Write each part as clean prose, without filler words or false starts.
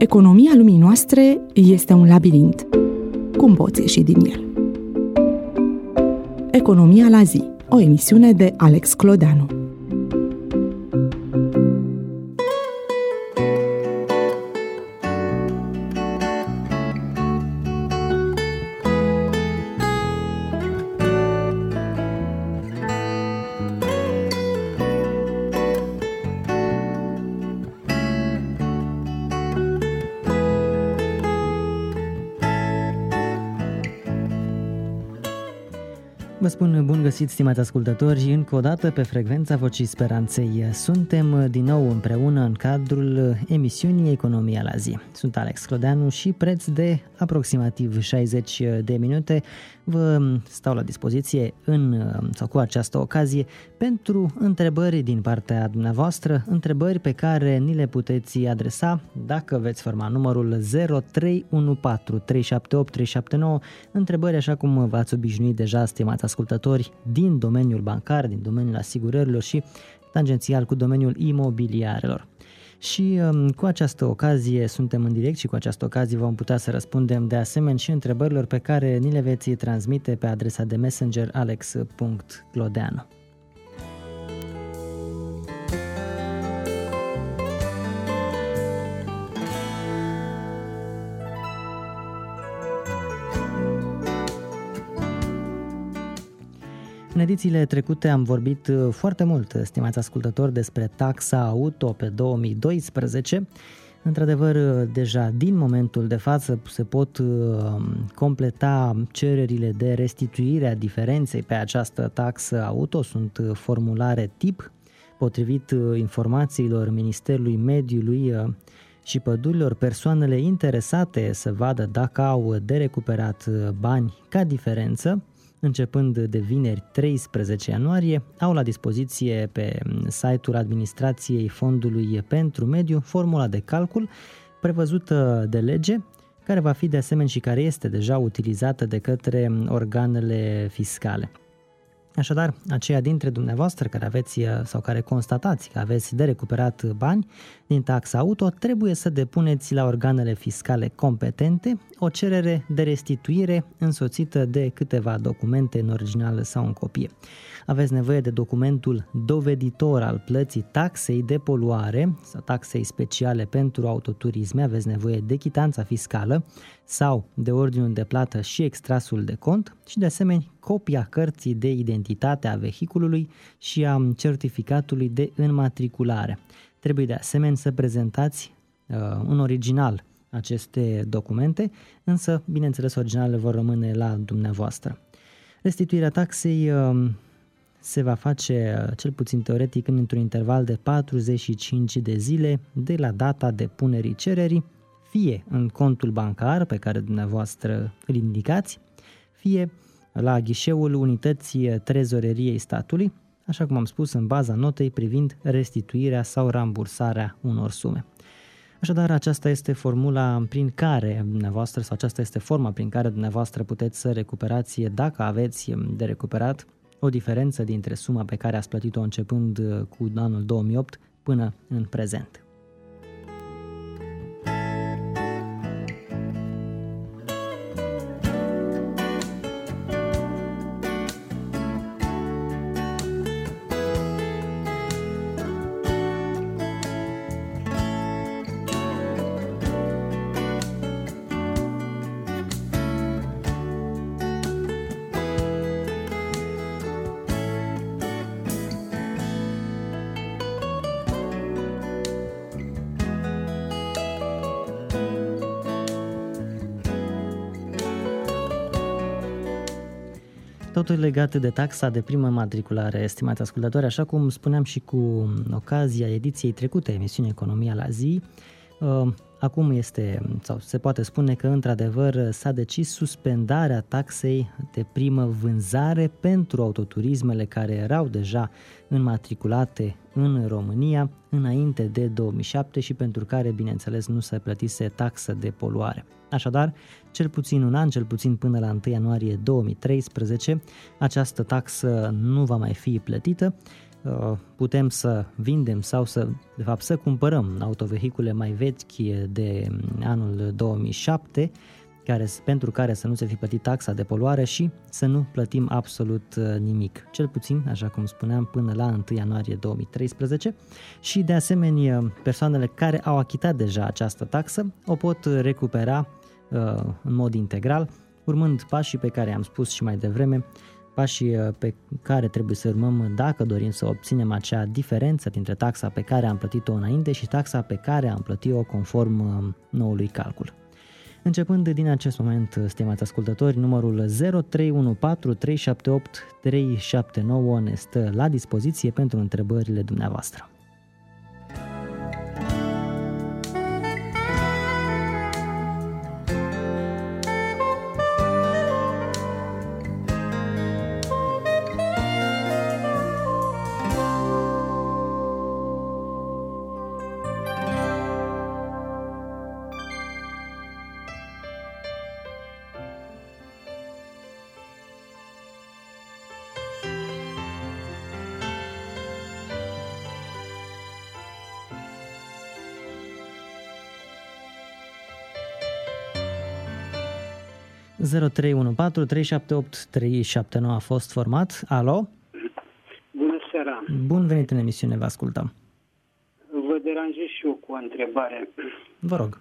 Economia lumii noastre este un labirint. Cum poți ieși din el? Economia la zi, o emisiune de Alex Clodeanu. Vă spun bun găsit, stimați ascultători, încă o dată pe frecvența Vocii Speranței. Suntem din nou împreună în cadrul emisiunii Economia la zi. Sunt Alex Clodeanu și preț de aproximativ 60 de minute vă stau la dispoziție cu această ocazie pentru întrebări din partea dumneavoastră, întrebări pe care ni le puteți adresa dacă veți forma numărul 0314 378 379, întrebări așa cum v-ați obișnuit deja, stimați ascultători, din domeniul bancar, din domeniul asigurărilor și tangențial cu domeniul imobiliarelor. Și cu această ocazie suntem în direct și cu această ocazie vom putea să răspundem de asemenea și întrebărilor pe care ni le veți transmite pe adresa de messenger alex.clodeanu. În edițiile trecute am vorbit foarte mult, stimați ascultători, despre taxa auto pe 2012. Într-adevăr, deja din momentul de față se pot completa cererile de restituire a diferenței pe această taxă auto. Sunt formulare tip, potrivit informațiilor Ministerului Mediului și Pădurilor. Persoanele interesate să vadă dacă au de recuperat bani ca diferență, începând de vineri 13 ianuarie, au la dispoziție pe site-ul Administrației Fondului pentru Mediu formula de calcul prevăzută de lege, care va fi de asemenea și care este deja utilizată de către organele fiscale. Așadar, aceia dintre dumneavoastră care aveți sau care constatați că aveți de recuperat bani din taxa auto, trebuie să depuneți la organele fiscale competente o cerere de restituire însoțită de câteva documente în original sau în copie. Aveți nevoie de documentul doveditor al plății taxei de poluare sau taxei speciale pentru autoturisme, aveți nevoie de chitanța fiscală sau de ordinul de plată și extrasul de cont și de asemenea copia cărții de identitate a vehiculului și a certificatului de înmatriculare. Trebuie de asemenea să prezentați în original aceste documente, însă, bineînțeles, originalele vor rămâne la dumneavoastră. Restituirea taxei se va face, cel puțin teoretic, într-un interval de 45 de zile de la data depunerii cererii, fie în contul bancar pe care dumneavoastră îl indicați, fie la ghișeul unității trezoreriei statului, așa cum am spus, în baza notei privind restituirea sau rambursarea unor sume. Așadar, aceasta este formula prin care dumneavoastră, sau aceasta este forma prin care dumneavoastră puteți să recuperați, dacă aveți de recuperat, o diferență dintre suma pe care ați plătit-o începând cu anul 2008 până în prezent. Totul legat de taxa de primă matriculare, estimați ascultători, așa cum spuneam și cu ocazia ediției trecute, emisiunea Economia la zi, acum este, sau se poate spune că într-adevăr s-a decis suspendarea taxei de primă vânzare pentru autoturismele care erau deja înmatriculate în România înainte de 2007 și pentru care, bineînțeles, nu se plătise taxă de poluare. Așadar, cel puțin un an, cel puțin până la 1 ianuarie 2013, această taxă nu va mai fi plătită putem să vindem sau să cumpărăm autovehicule mai vechi de anul 2007, pentru care să nu se fi plătit taxa de poluare și să nu plătim absolut nimic, cel puțin, așa cum spuneam, până la 1 ianuarie 2013 și de asemenea persoanele care au achitat deja această taxă o pot recupera în mod integral, urmând pașii pe care am spus și mai devreme, pașii pe care trebuie să urmăm dacă dorim să obținem acea diferență dintre taxa pe care am plătit-o înainte și taxa pe care am plătit-o conform noului calcul. Începând din acest moment, stimați ascultători, numărul 0314 378 379 ne stă la dispoziție pentru întrebările dumneavoastră. ...0314 378 379 a fost format. Alo? Bună seara! Bun venit în emisiune, vă ascultăm. Vă deranjez și eu cu o întrebare. Vă rog.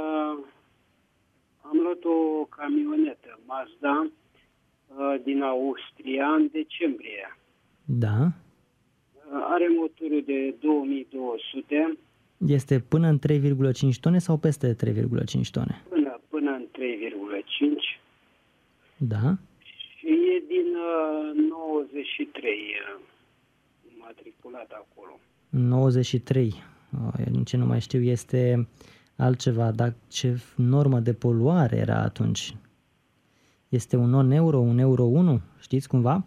Am luat o camionetă Mazda din Austria în decembrie. Da. Are motorul de 2200. Este până în 3,5 tone sau peste 3,5 tone? Până în 3,5. Da. Și e din 93 matriculat acolo. 93. Ce nu mai știu este altceva, dar ce normă de poluare era atunci? Este un non-euro, un euro 1? Știți cumva?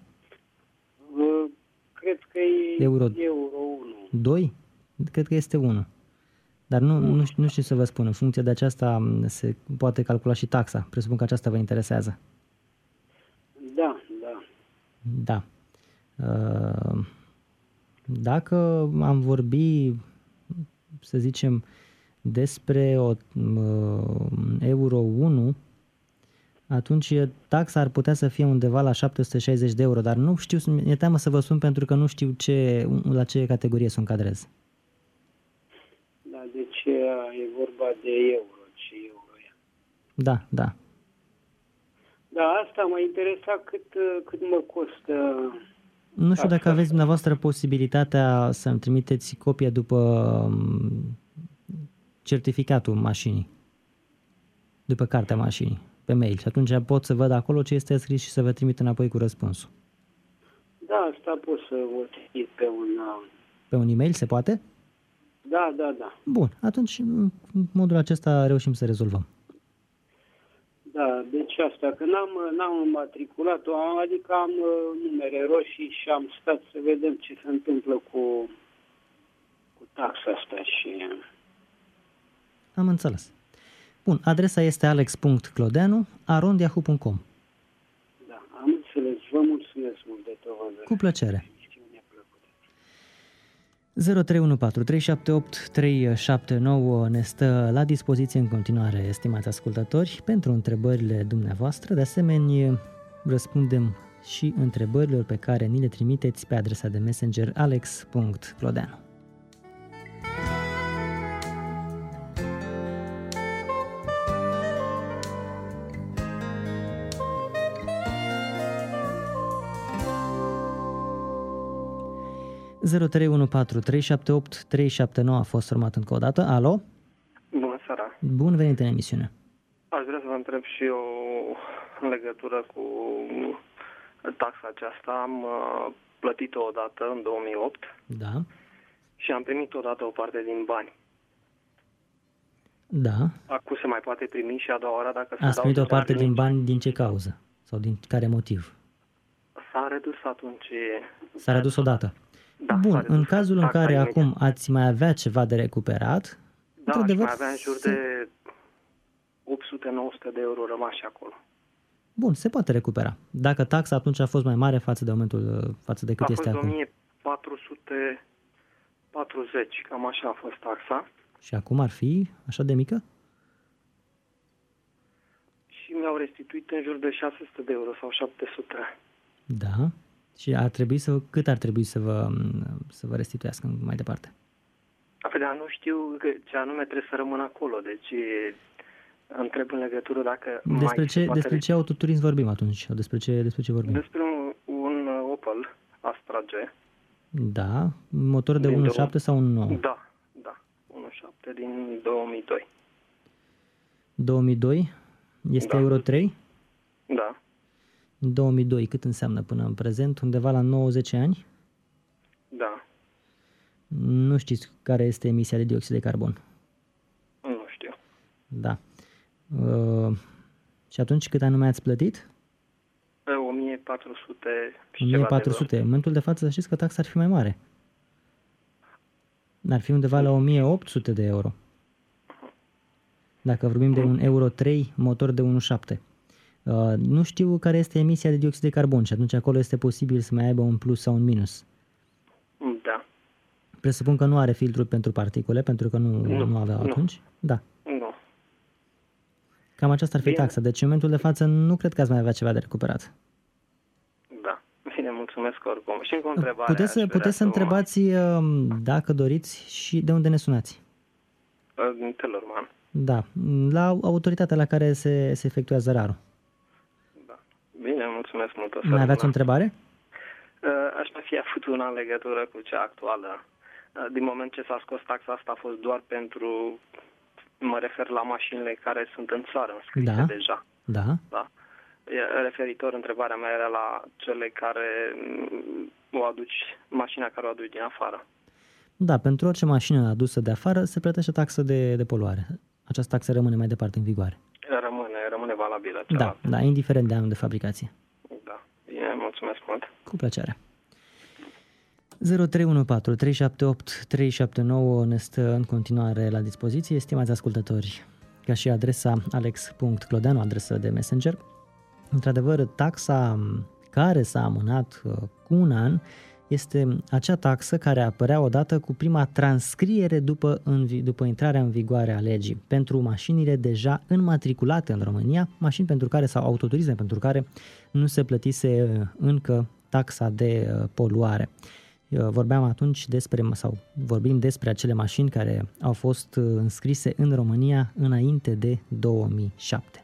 Cred că e euro 1. 2? Cred că este 1. Dar nu știu să vă spun. În funcție de aceasta se poate calcula și taxa. Presupun că aceasta vă interesează. Da. Dacă am vorbit, să zicem, despre o euro 1, atunci taxa ar putea să fie undeva la 760 de euro, dar nu știu, mi-e teamă să vă spun pentru că nu știu la ce categorie să o încadrez. Da, deci e vorba de euro, ce euro e. Da. Da, asta mă interesa cât mă costă. Nu știu dacă aveți dumneavoastră posibilitatea să-mi trimiteți copia după certificatul mașinii, după cartea mașinii, pe mail. Și atunci pot să văd acolo ce este scris și să vă trimit înapoi cu răspunsul. Da, asta pot să vă trimit pe un... Pe un e-mail se poate? Da. Bun, atunci în modul acesta reușim să rezolvăm. Da, deci asta, că n-am matriculat-o, adică am numere roșii și am stat să vedem ce se întâmplă cu taxa asta și... Am înțeles. Bun, adresa este alex.clodeanu@yahoo.com. Da, am înțeles. Vă mulțumesc mult de tot. Cu plăcere. 0314 378 379 ne stă la dispoziție în continuare, estimați ascultători, pentru întrebările dumneavoastră. De asemenea, răspundem și întrebărilor pe care ni le trimiteți pe adresa de messenger alex.clodeanu. ...0314 378 379 a fost format încă o dată. Alo? Bună seara! Bun venit în emisiune! Aș vrea să vă întreb și eu în legătură cu taxa aceasta. Am plătit-o odată în 2008. Da. Și am primit odată o parte din bani. Da. Acum se mai poate primi și a doua oară dacă se Ați primit o parte din bani din ce cauză? Sau din care motiv? S-a redus atunci. S-a redus odată? Da, bun, în cazul în care acum ați mai avea ceva de recuperat... Da, și mai avea în jur de 800-900 de euro rămași acolo. Bun, se poate recupera. Dacă taxa atunci a fost mai mare față de cât este acum. 440, cam așa a fost taxa. Și acum ar fi așa de mică? Și mi-au restituit în jur de 600 de euro sau 700. Da. Și cât ar trebui să vă restituiască mai departe? Dar nu știu ce anume trebuie să rămână acolo, deci întreb în legătură dacă Despre ce autoturism vorbim atunci? Despre ce vorbim? Despre un Opel Astra G. Da, motor de 1.7 sau 1.9? Da, 1.7 din 2002. 2002? Este Euro 3? Da. 2002, cât înseamnă până în prezent? Undeva la 90 ani? Da. Nu știți care este emisia de dioxid de carbon? Nu știu. Da. Și atunci cât anume ați plătit? 1400 și 1400. În momentul de față să știți că taxa ar fi mai mare. Ar fi undeva la 1800 de euro. Dacă vorbim de un Euro 3 motor de 1.7. Nu știu care este emisia de dioxid de carbon și atunci acolo este posibil să mai aibă un plus sau un minus. Da. Presupun că nu are filtru pentru particule, pentru că nu avea atunci? Da. Nu. Cam aceasta ar fi taxa. Deci în momentul de față nu cred că ați mai avea ceva de recuperat. Da. Bine, mulțumesc oricum. Și încă o întrebare. Puteți să întrebați, dacă doriți, și de unde ne sunați. Din Telorman. Da, la autoritatea la care se efectuează rarul. Da. Bine, mulțumesc mult. Mai aveați o întrebare? Aș mai fi avut una în legătură cu cea actuală. Din moment ce s-a scos taxa asta a fost doar pentru, mă refer la mașinile care sunt în țară înscrise deja. Da. Referitor, întrebarea mea era la cele care mașina care o aduci din afară. Da, pentru orice mașină adusă de afară se plătește taxă de poluare. Această taxă rămâne mai departe în vigoare. Rămâne valabilă. Da, indiferent de anul de fabricație. Da, bine, mulțumesc mult. Cu plăcere. 0314 378 379 ne stă în continuare la dispoziție, stimați ascultători, ca și adresa alex.clodeanu, adresă de Messenger. Într-adevăr, taxa care s-a amânat cu un an este acea taxă care apărea odată cu prima transcriere după intrarea în vigoare a legii pentru mașinile deja înmatriculate în România, mașini pentru care sau autoturisme pentru care nu se plătise încă taxa de poluare. Vorbim despre acele mașini care au fost înscrise în România înainte de 2007.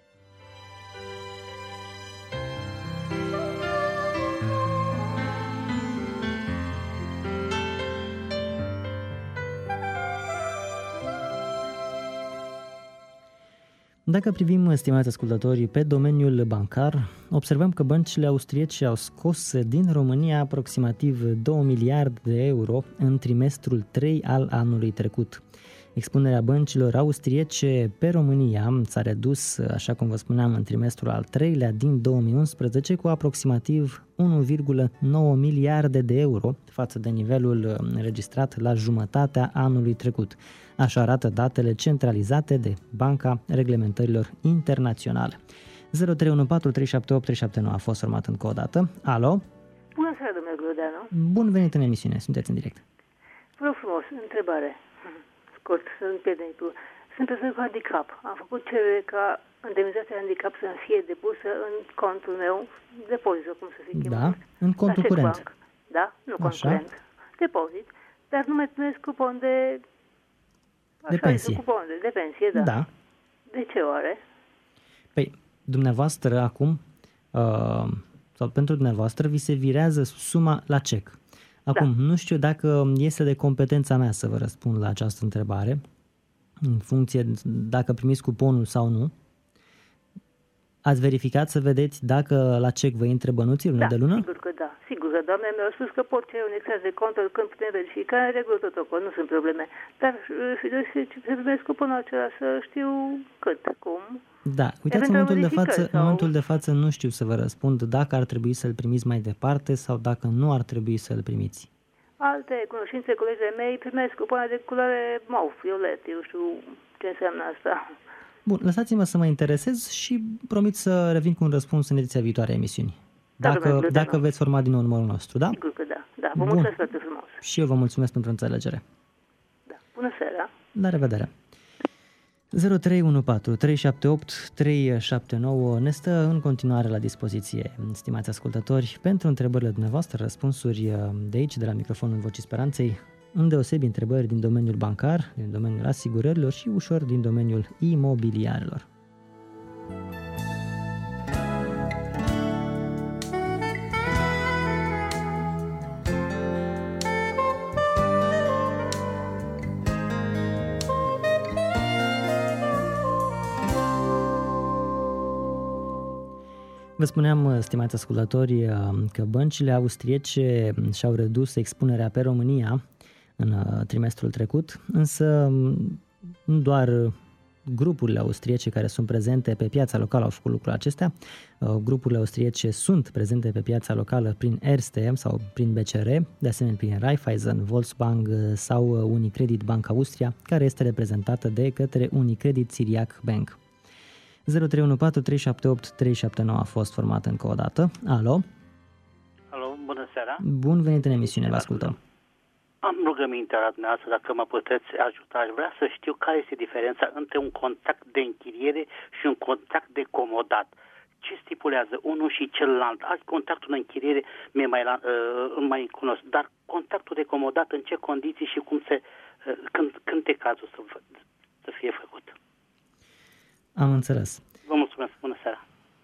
Dacă privim, stimați ascultători, pe domeniul bancar, observăm că băncile austriece au scos din România aproximativ 2 miliarde de euro în trimestrul 3 al anului trecut. Expunerea băncilor austriece pe România s-a redus, așa cum vă spuneam, în trimestrul al 3-lea din 2011 cu aproximativ 1,9 miliarde de euro față de nivelul înregistrat la jumătatea anului trecut. Așa arată datele centralizate de Banca Reglementărilor Internaționale. 0314 378 379 a fost format încă o dată. Alo? Bună seara, domnule Clodeanu. Bun venit în emisiune, sunteți în direct. Vă rog frumos, întrebare. Scurt, să-mi pierdem timpul. Sunt persoană cu handicap. Am făcut cerere ca indemnizația de handicap să fie depusă în contul meu, depozitul, cum să fie chemat. Da, în contul curent. Bank. Da, nu cont curent. Depozit. Dar nu mai primesc cupon de pensie. De pensie, da. Da. De ce oare? Păi, dumneavoastră acum, sau pentru dumneavoastră, vi se virează suma la cec. Acum, nu știu dacă este de competența mea să vă răspund la această întrebare, în funcție dacă primiți cuponul sau nu. Ați verificat să vedeți dacă la cec vă intre bănuții lună de lună? Sigur că da. Sigur că doamne mi-au spus că pot cere un extras de cont când putem verifica, în regulă tot acolo, nu sunt probleme. Dar să primesc cuponul acela să știu cât, cum. Da, uitați, în momentul de față nu știu să vă răspund dacă ar trebui să-l primiți mai departe sau dacă nu ar trebui să-l primiți. Alte cunoștințe, colegii mei, primesc cupoane de culoare mauve, violet, eu știu ce înseamnă asta. Bun, lăsați-mă să mă interesez și promit să revin cu un răspuns în ediția viitoare a emisiunii. Dacă veți forma din nou numărul nostru, da? Sigur că da. Vă mulțumesc foarte frumos. Și eu vă mulțumesc pentru înțelegere. Da. Bună seara. La revedere. 0314 378 379 ne stă în continuare la dispoziție, stimați ascultători, pentru întrebările dumneavoastră, răspunsuri de aici, de la microfonul Vocii Speranței, îndeosebi întrebări din domeniul bancar, din domeniul asigurărilor și ușor din domeniul imobiliarelor. Vă spuneam, stimați ascultători, că băncile austriece și-au redus expunerea pe România în trimestrul trecut, însă nu doar grupurile austriece care sunt prezente pe piața locală au făcut lucrul acestea. Grupurile austriece sunt prezente pe piața locală prin Erste sau prin BCR, de asemenea prin Raiffeisen, Volksbank sau Unicredit Bank Austria, care este reprezentată de către Unicredit Țiriac Bank. 0314 378 379 a fost format încă o dată. Alo? Alo, bună seara. Bun venit în emisiune, vă ascultăm. Am rugămintea la dumneavoastră, dacă mă puteți ajuta. Aș vrea să știu care este diferența între un contract de închiriere și un contract de comodat. Ce stipulează unul și celălalt? Azi contractul de închiriere mai cunosc, dar contractul de comodat în ce condiții și când e cazul să fie făcut? Am înțeles. Vă mulțumesc. Bună seara.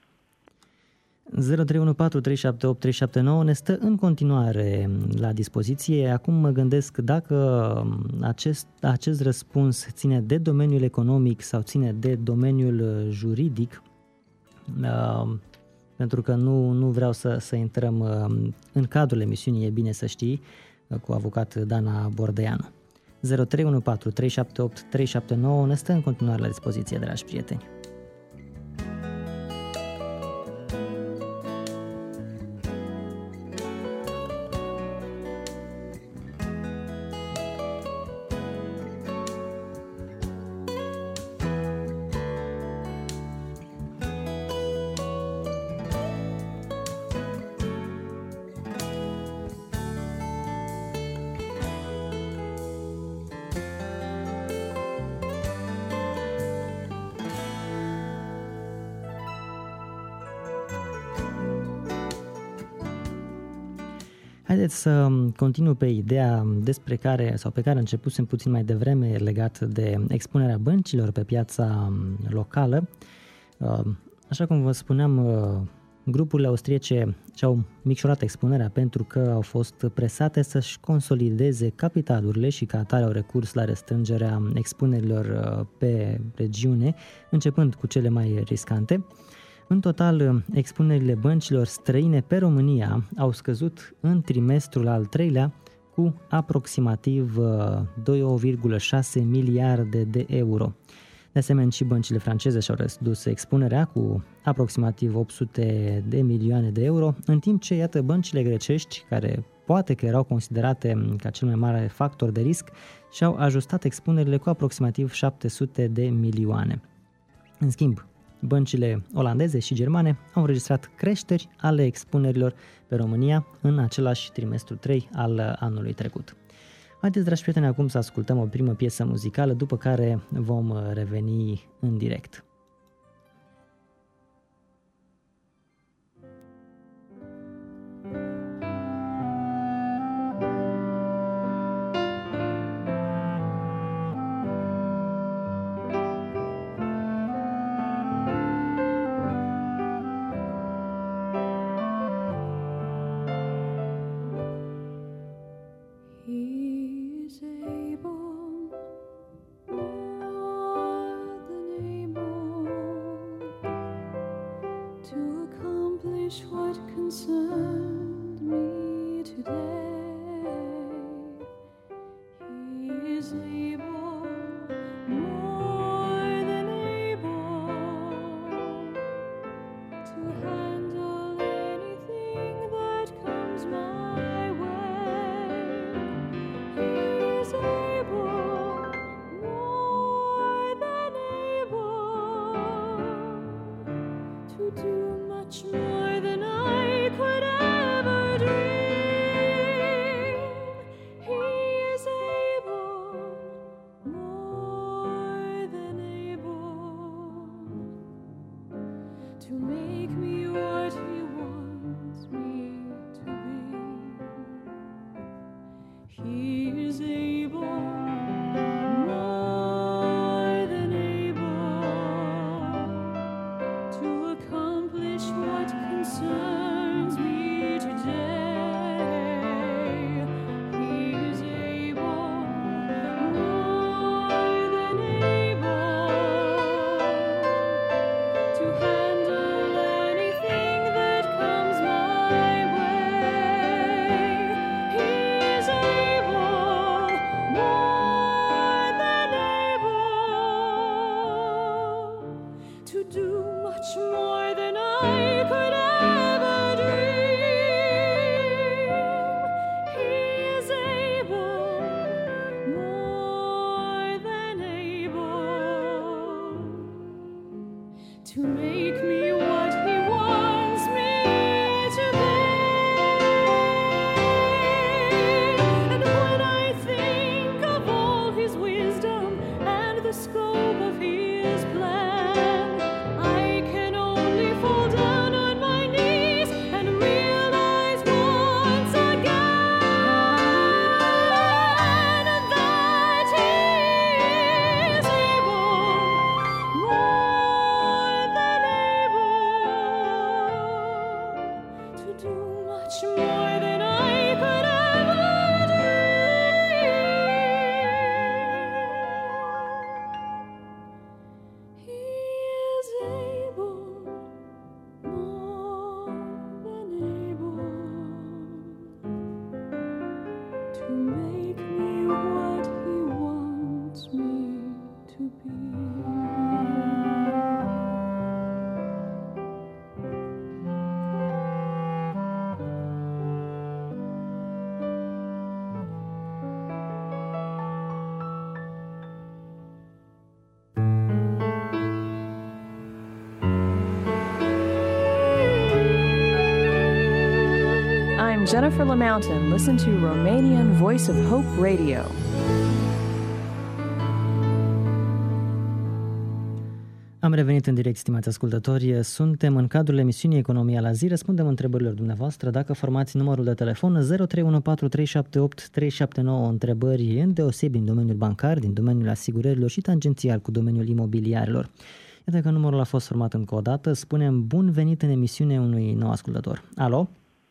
0314 378 379 ne stă în continuare la dispoziție. Acum mă gândesc dacă acest răspuns ține de domeniul economic sau ține de domeniul juridic, pentru că nu vreau să intrăm în cadrul emisiunii, e bine să știi, cu avocat Dana Bordeanu. 0314 378 379 ne stă în continuare la dispoziție, dragi prieteni. Haideți să continui pe ideea pe care începusem puțin mai devreme legat de expunerea băncilor pe piața locală. Așa cum vă spuneam, grupurile austriece și-au micșorat expunerea pentru că au fost presate să-și consolideze capitalurile și ca atare au recurs la restrângerea expunerilor pe regiune, începând cu cele mai riscante. În total, expunerile băncilor străine pe România au scăzut în trimestrul al treilea cu aproximativ 2,6 miliarde de euro. De asemenea, și băncile franceze și-au redus expunerea cu aproximativ 800 de milioane de euro, în timp ce, iată, băncile grecești, care poate că erau considerate ca cel mai mare factor de risc, și-au ajustat expunerile cu aproximativ 700 de milioane. În schimb, băncile olandeze și germane au înregistrat creșteri ale expunerilor pe România în același trimestru 3 al anului trecut. Haideți, dragi prieteni, acum să ascultăm o primă piesă muzicală, după care vom reveni în direct. He's able, more than able. to make me what he wants me to be. And when I think of all his wisdom and the scope of his plan, I can only fall down on my knees and realize once again that he is able, more than able, to do much more than I could ever dream. He is able, more than able, to make me what he wants me to be. I'm Jennifer LaMountain. Listen to Romanian Voice of Hope Radio. Am revenit în direct, stimați ascultători. Suntem în cadrul emisiunii Economia la zi. Răspundem întrebărilor dumneavoastră. Dacă formați numărul de telefon 0314378379, întrebări îndeosebi din domeniul bancar, din domeniul asigurărilor și tangențial cu domeniul imobiliarelor. Iată că numărul a fost format încă o dată. Spunem bun venit în emisiune unui nou ascultător. Alo?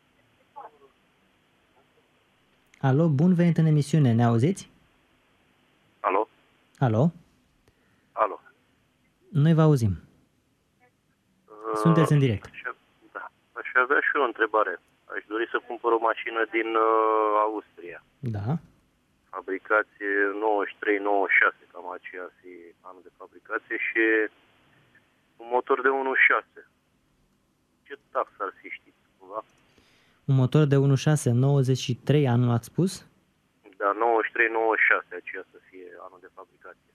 Alo, bun venit în emisiune. Ne auziți? Alo? Alo? Alo? Noi vă auzim. Sunteți în direct. Da. Aș avea și eu o întrebare. Aș dori să cumpăr o mașină din Austria. Da. Fabricație 93-96, cam aceea fi anul de fabricație, și un motor de 1.6. Ce taxă ar fi, știți cumva? Un motor de 1.6, 93 anul ați spus? Da, 93-96, aceea să fie anul de fabricație.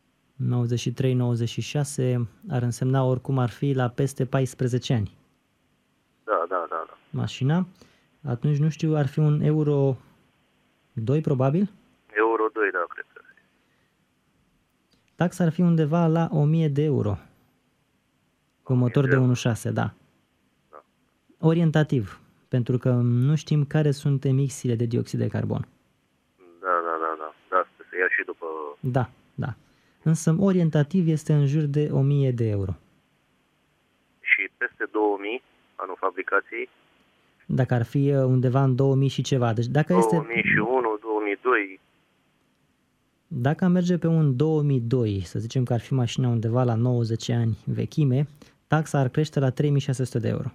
93-96 ar însemna oricum ar fi la peste 14 ani. Da. Mașina. Atunci, nu știu, ar fi un Euro 2 probabil? Euro 2, da, cred că ar fi. Taxa ar fi undeva la 1.000 de euro. Cu un motor de 1.6, da. Orientativ, pentru că nu știm care sunt emisiile de dioxid de carbon. Da, să ia și după... Da. Însă orientativ este în jur de 1.000 de euro. Și peste 2.000 anul fabricației? Dacă ar fi undeva în 2.000 și ceva. Deci dacă 2001, 2002... Dacă am merge pe un 2002, să zicem că ar fi mașina undeva la 90 ani vechime, taxa ar crește la 3.600 de euro.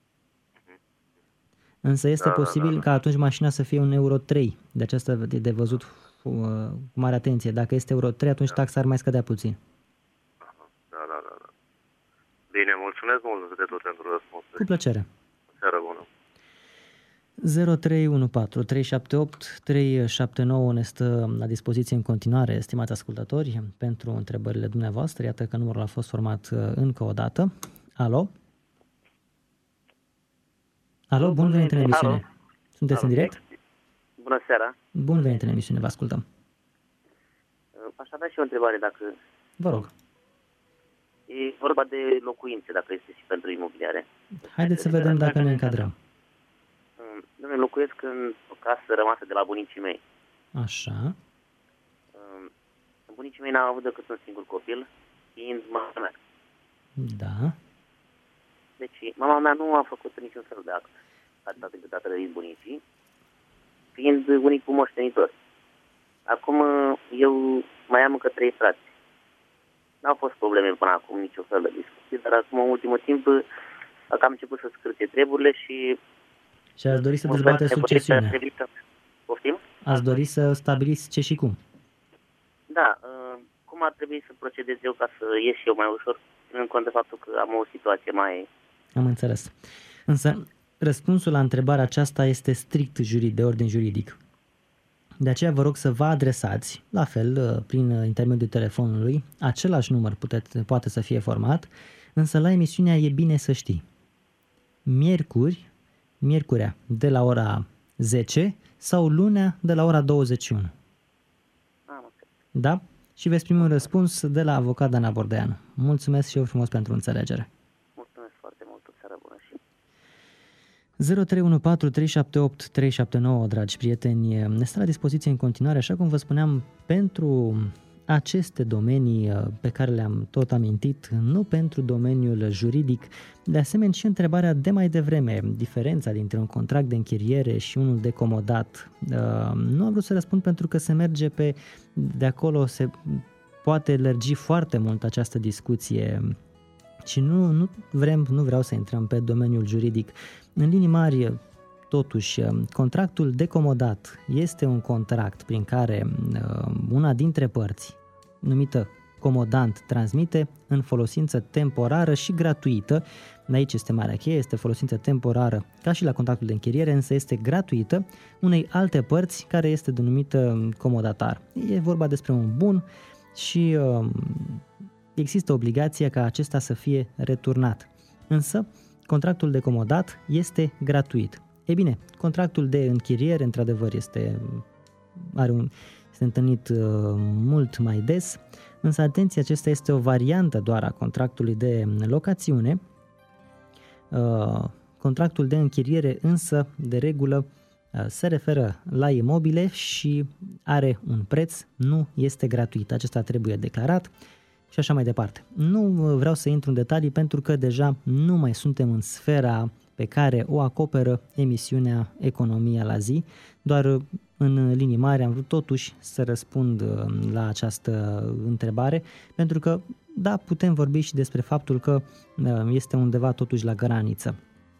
Însă este posibil ca atunci mașina să fie un Euro 3. De aceasta e de văzut cu mare atenție. Dacă este Euro 3, atunci taxa ar mai scădea puțin. Da. Bine, mulțumesc mult de tot pentru răspuns. Cu plăcere. Seară bună. 0314 378 379 ne stă la dispoziție în continuare, stimați ascultători, pentru întrebările dumneavoastră. Iată că numărul a fost format încă o dată. Alo? Alo, bun venit în emisiune. Sunteți în direct? Bună seara. Bun venit în emisiune, vă ascultăm. Aș avea și o întrebare, dacă... Vă rog. E vorba de locuințe, dacă este și pentru imobiliare. Haideți să vedem dacă ne încadrăm. Eu locuiesc în o casă rămasă de la bunicii mei. Așa. Bunicii mei n-au avut decât un singur copil, fiind mama mea. Da. Deci mama mea nu a făcut niciun fel de act atât cât a trăit bunicii, fiind unicul moștenitor. Acum eu mai am încă 3 frați. N-au fost probleme până acum, niciun fel de discuții, dar acum în ultimul timp am început să scârție treburile și... Și ați dori să dezbateți succesiunea. Poftim? Ați dori să stabiliți ce și cum. Da, cum ar trebui să procedez eu ca să ies eu mai ușor, ținând cont de faptul că am o situație mai... Am înțeles. Însă răspunsul la întrebarea aceasta este strict de ordin juridic. De aceea vă rog să vă adresați, la fel, prin intermediul telefonului, același număr poate să fie format, însă la emisiunea E bine să știi. Miercurea de la ora 10 sau lunea de la ora 21. Da? Și veți primi un răspuns de la avocat Dana Bordeanu. Mulțumesc și eu frumos pentru înțelegere. Mulțumesc foarte mult, o seară bună și 0314378379, dragi prieteni, ne stă la dispoziție în continuare, așa cum vă spuneam, pentru aceste domenii pe care le-am tot amintit, nu pentru domeniul juridic. De asemenea, și întrebarea de mai devreme, diferența dintre un contract de închiriere și unul de comodat. Nu am vrut să răspund pentru că se merge de acolo, se poate lărgi foarte mult această discuție și nu vreau să intrăm pe domeniul juridic. În linii mari, totuși, contractul de comodat este un contract prin care una dintre părți, numită comodant, transmite în folosință temporară și gratuită. Aici este marea cheie, este folosință temporară ca și la contractul de închiriere, însă este gratuită unei alte părți care este denumită comodatar. E vorba despre un bun și există obligația ca acesta să fie returnat. Însă, contractul de comodat este gratuit. Ei bine, contractul de închiriere, într-adevăr, este întâlnit mult mai des, însă atenție, acesta este o variantă doar a contractului de locațiune. Contractul de închiriere însă, de regulă, se referă la imobile și are un preț, nu este gratuit. Acesta trebuie declarat și așa mai departe. Nu vreau să intru în detalii pentru că deja nu mai suntem în sfera pe care o acoperă emisiunea Economia la zi, doar în linii mari am vrut totuși să răspund la această întrebare, pentru că, da, putem vorbi și despre faptul că este undeva totuși la graniță.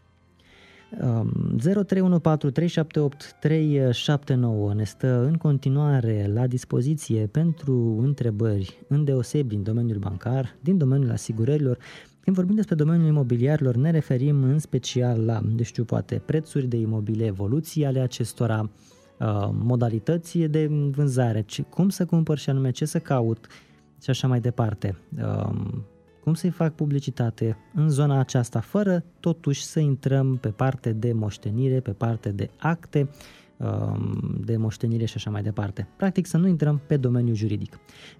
0314378379 ne stă în continuare la dispoziție pentru întrebări îndeosebi din domeniul bancar, din domeniul asigurărilor. Când vorbim despre domeniul imobiliarilor, ne referim în special la, poate prețuri de imobile, evoluții ale acestora, modalități de vânzare, cum să cumpăr și anume ce să caut și așa mai departe. Cum să-i fac publicitate în zona aceasta, fără totuși să intrăm pe parte de moștenire, pe parte de acte de moștenire și așa mai departe. Practic să nu intrăm pe domeniul juridic.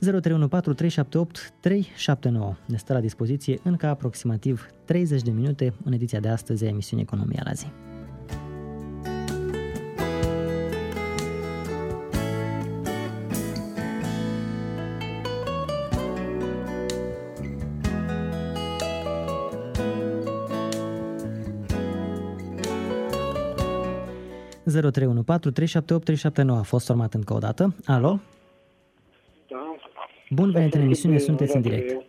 0314378379 ne stă la dispoziție încă aproximativ 30 de minute în ediția de astăzi a emisiunii Economia la zi. ...0314378379 a fost format încă o dată. Alo? Da. Bun venit în emisiune, sunteți în direct.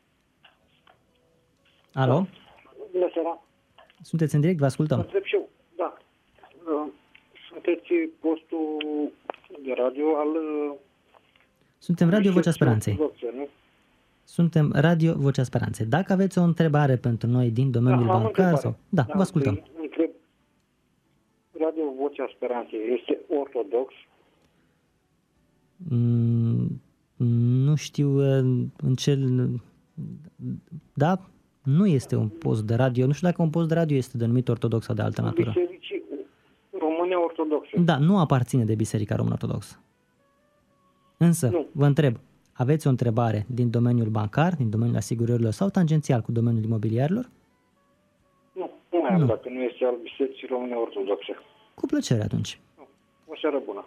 Alo? Bună seara. Sunteți în direct, vă ascultăm. Întreb și eu, da. Sunteți postul de radio al... Suntem Radio Vocea Speranței. Suntem Radio Vocea Speranței. Dacă aveți o întrebare pentru noi din domeniul bancar sau... Da, vă ascultăm. Întreb. Radio Vocea Speranței este ortodox? Nu știu în ce... Da, nu este un post de radio. Nu știu dacă un post de radio este denumit ortodox sau de altă natură. Bisericii Române Ortodoxe. Da, nu aparține de Biserica Română Ortodoxă. Însă, vă întreb, aveți o întrebare din domeniul bancar, din domeniul asigurărilor sau tangențial cu domeniul imobiliarilor? Nu mai am, dacă nu este al Bisericii Române Ortodoxe. Cu plăcere atunci. O seară bună.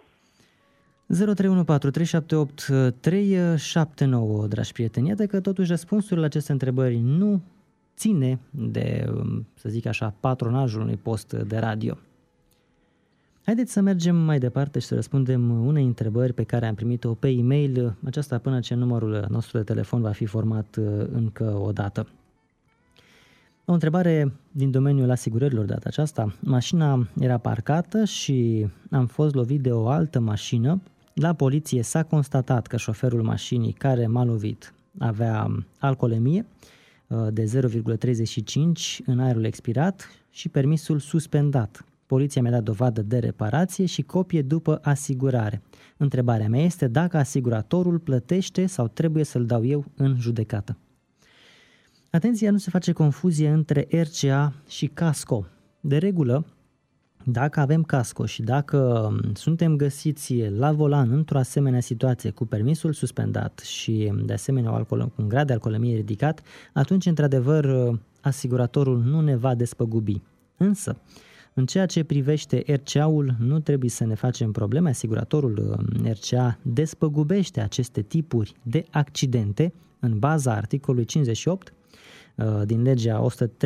0314378379, dragi prieteni. Iată că totuși răspunsurile la aceste întrebări nu ține de, să zic așa, patronajul unui post de radio. Haideți să mergem mai departe și să răspundem unei întrebări pe care am primit-o pe e-mail, aceasta până ce numărul nostru de telefon va fi format încă o dată. O întrebare din domeniul asigurărilor de data aceasta. Mașina era parcată și am fost lovit de o altă mașină. La poliție s-a constatat că șoferul mașinii care m-a lovit avea alcoolemie de 0,35 în aerul expirat și permisul suspendat. Poliția mi-a dat dovadă de reparație și copie după asigurare. Întrebarea mea este dacă asiguratorul plătește sau trebuie să-l dau eu în judecată. Atenție, nu se face confuzie între RCA și casco. De regulă, dacă avem casco și dacă suntem găsiți la volan într-o asemenea situație cu permisul suspendat și de asemenea cu un grad de alcoolemie ridicat, atunci într-adevăr asiguratorul nu ne va despăgubi. Însă, în ceea ce privește RCA-ul, nu trebuie să ne facem probleme. Asiguratorul RCA despăgubește aceste tipuri de accidente în baza articolului 58 din legea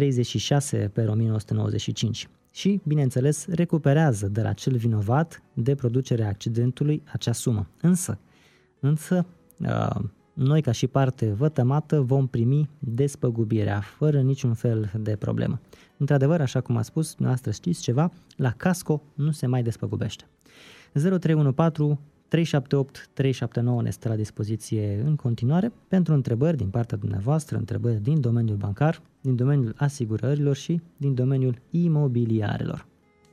136/1995 și, bineînțeles, recuperează de la cel vinovat de producerea accidentului acea sumă. Însă, noi ca și parte vătămată vom primi despăgubirea fără niciun fel de problemă. Într-adevăr, așa cum a spus, dumneavoastră știți ceva, la casco nu se mai despăgubește. 0314 378 379 ne stă la dispoziție în continuare pentru întrebări din partea dumneavoastră, întrebări din domeniul bancar, din domeniul asigurărilor și din domeniul imobiliarelor.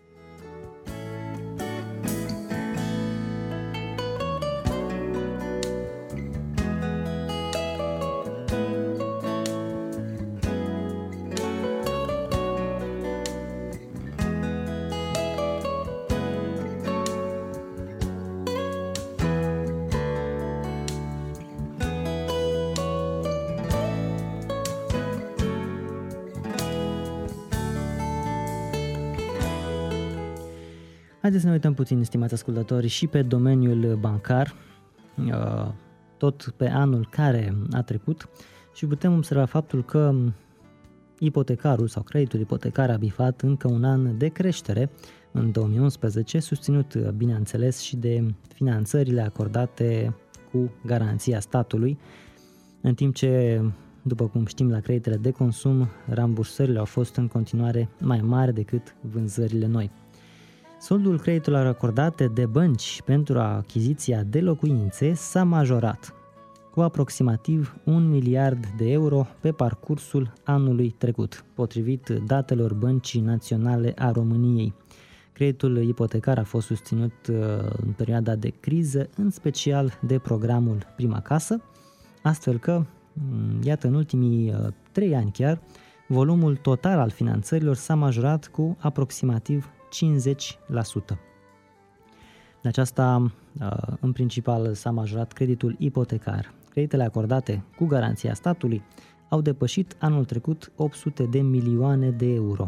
Haideți să ne uităm puțin, stimați ascultători, și pe domeniul bancar, tot pe anul care a trecut, și putem observa faptul că ipotecarul sau creditul ipotecar a bifat încă un an de creștere în 2011, susținut, bineînțeles, și de finanțările acordate cu garanția statului, în timp ce, după cum știm, la creditele de consum, rambursările au fost în continuare mai mari decât vânzările noi. Soldul creditelor acordate de bănci pentru achiziția de locuințe s-a majorat cu aproximativ 1 miliard de euro pe parcursul anului trecut, potrivit datelor Băncii Naționale a României. Creditul ipotecar a fost susținut în perioada de criză, în special de programul Prima Casă, astfel că, iată, în ultimii 3 ani chiar, volumul total al finanțărilor s-a majorat cu aproximativ 50%. De aceasta, în principal, s-a majorat creditul ipotecar. Creditele acordate cu garanția statului au depășit anul trecut 800 de milioane de euro.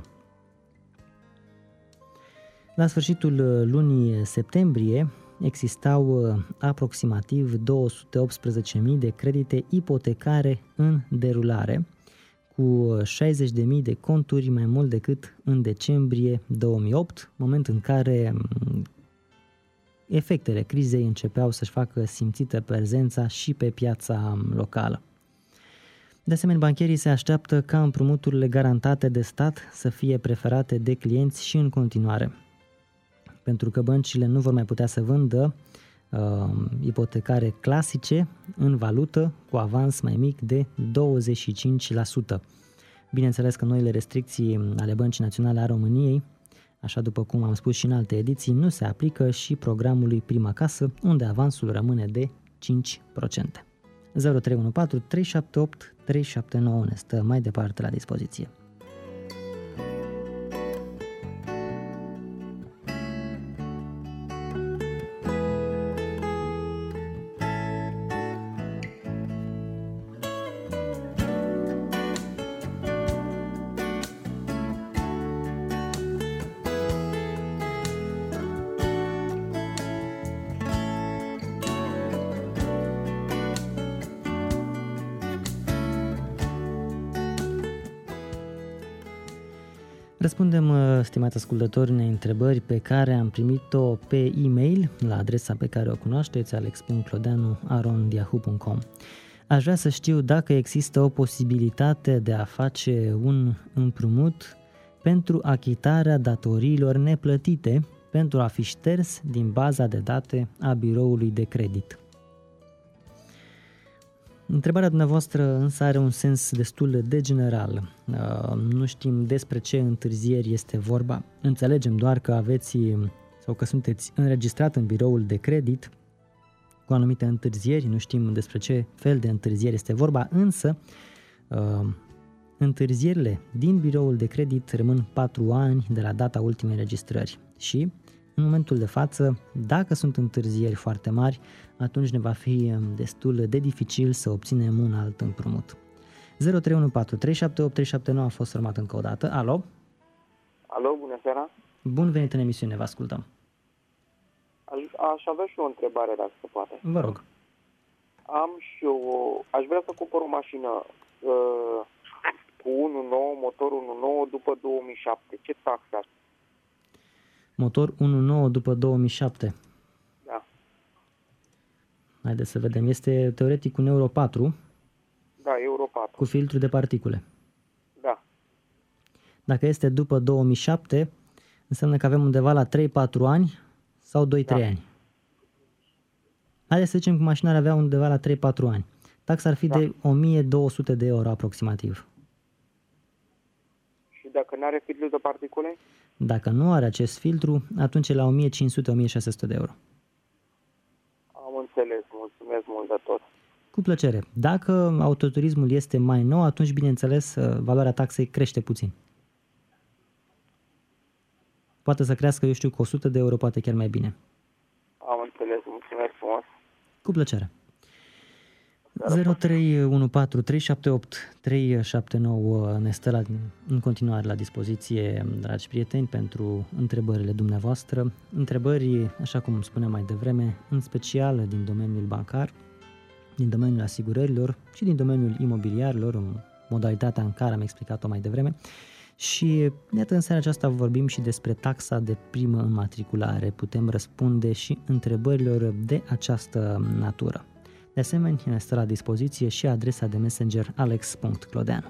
La sfârșitul lunii septembrie existau aproximativ 218.000 de credite ipotecare în derulare, cu 60.000 de conturi mai mult decât în decembrie 2008, moment în care efectele crizei începeau să-și facă simțită prezența și pe piața locală. De asemenea, bancherii se așteaptă ca împrumuturile garantate de stat să fie preferate de clienți și în continuare, pentru că băncile nu vor mai putea să vândă ipotecare clasice în valută cu avans mai mic de 25%. Bineînțeles că noile restricții ale Băncii Naționale a României, așa după cum am spus și în alte ediții, nu se aplică și programului Prima Casă, unde avansul rămâne de 5%. 0314 378 379 ne stă mai departe la dispoziție. Răspundem, stimați ascultători, unei întrebări pe care am primit-o pe e-mail la adresa pe care o cunoașteți, alex.clodeanu@yahoo.com. Aș vrea să știu dacă există o posibilitate de a face un împrumut pentru achitarea datoriilor neplătite pentru a fi șters din baza de date a biroului de credit. Întrebarea dumneavoastră însă are un sens destul de general. Nu știm despre ce întârzieri este vorba. Înțelegem doar că aveți sau că sunteți înregistrat în biroul de credit cu anumite întârzieri. Nu știm despre ce fel de întârzieri este vorba, însă Întârzierile din biroul de credit rămân 4 ani de la data ultimei înregistrări și, în momentul de față, dacă sunt întârzieri foarte mari, atunci ne va fi destul de dificil să obținem un alt împrumut. 0314 378 379 a fost urmat încă o dată. Alo? Alo, bună seara! Bun venit în emisiune, vă ascultăm. Aș avea și o întrebare, dacă se poate. Vă rog. Aș vrea să cumpăr o mașină cu 1.9, motor 1.9 după 2007. Ce taxe aș? Motor 1.9 după 2007. Da. Haideți să vedem. Este teoretic un Euro 4. Da, Euro 4. Cu filtru de particule. Da. Dacă este după 2007, înseamnă că avem undeva la 3-4 ani sau 2-3 ani. Haideți să zicem că mașina ar avea undeva la 3-4 ani. Taxa ar fi de 1.200 de euro aproximativ. Și dacă nu are filtru de particule? Dacă nu are acest filtru, atunci e la 1.500-1.600 de euro. Am înțeles, mulțumesc mult de tot. Cu plăcere. Dacă autoturismul este mai nou, atunci, bineînțeles, valoarea taxei crește puțin. Poate să crească, eu știu, cu 100 de euro, poate chiar mai bine. Am înțeles, mulțumesc frumos. Cu plăcere. 0314 378 379 ne stă în continuare la dispoziție, dragi prieteni, pentru întrebările dumneavoastră. Întrebări, așa cum spuneam mai devreme, în special din domeniul bancar, din domeniul asigurărilor și din domeniul imobiliarilor, în modalitatea în care am explicat-o mai devreme. Și iată, în seara aceasta vorbim și despre taxa de primă înmatriculare. Putem răspunde și întrebărilor de această natură. De asemenea, ne stă la dispoziție și adresa de messenger alex.clodeanu.